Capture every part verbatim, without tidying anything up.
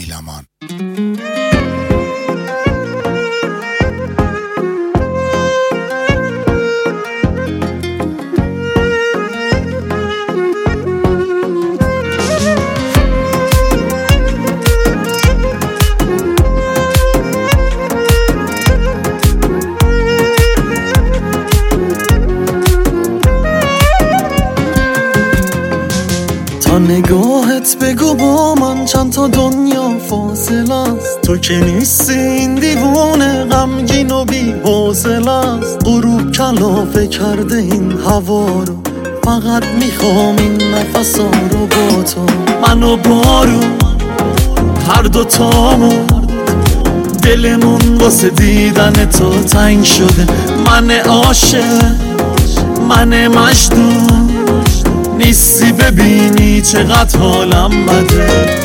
دیلمان. تا نگاهت بگو با من چند تا دنیا فاصله است، تو که نیستی این دیوونه غمگین و بی حوصله است. غروب کلافه کرده این هوا رو، فقط میخوام این نفسا رو با تو. من و بارون هر دو تامون، دلمون واسه دیدن تو تنگ شده. من عاشق من مجنون، نیستی ببینی چقدر حالم بده.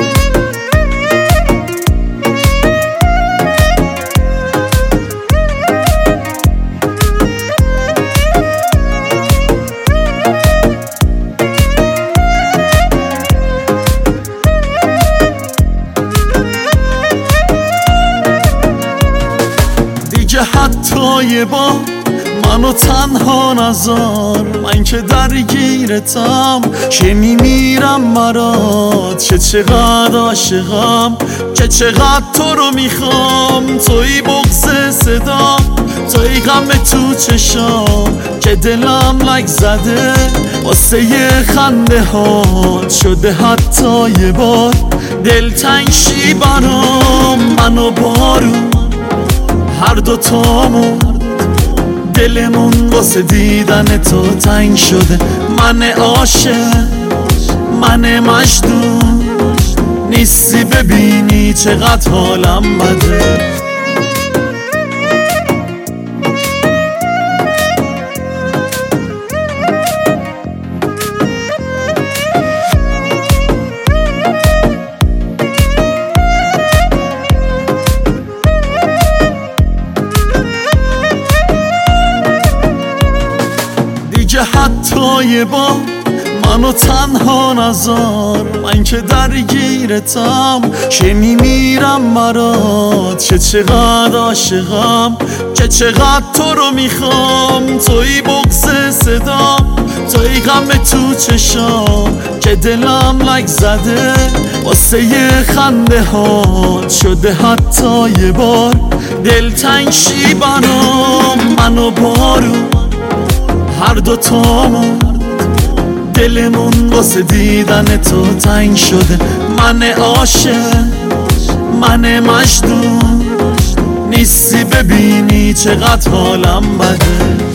دیگه حتی یه بار منو تنها نذار، من که درگیرتم که میمیرم برات. که چقدر عاشقم، که چقدر تو رو میخوام. توی بغض صدا، توی غم تو چشام، که دلم لک زده واسه یه خنده ها. شده حتی یه بار دلتنگ شی برام. من و بارون هر دو تامون، دلمون واسه دیدن تو تنگ شده. من عاشق من مجنون، نیستی ببینی چقدر حالم بده. دیگه حتی یه بار منو تنها نذار، من که درگیرتم که میمیرم برات. که چقدر عاشقم، که چقدر تو رو میخوام. توی بغض صدا، توی غم تو چشام، که دلم لک زده واسه یه خنده ها. شده حتی یه بار دلتنگ شی برام. من و بارون هر دو تامون، دلمون واسه دیدن تو تنگ شده. من عاشق من مجنون، نیستی ببینی چقدر حالم بده.